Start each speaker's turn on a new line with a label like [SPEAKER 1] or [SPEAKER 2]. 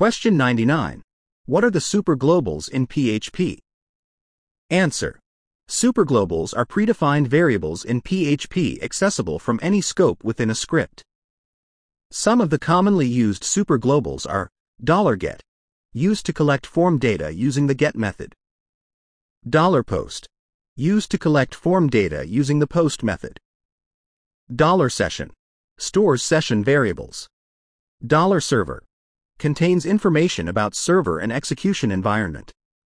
[SPEAKER 1] Question 99. What are the superglobals in PHP? Answer. Superglobals are predefined variables in PHP accessible from any scope within a script. Some of the commonly used superglobals are $get, used to collect form data using the get method. $post, used to collect form data using the post method. $session, stores session variables. $server, contains information about server and execution environment.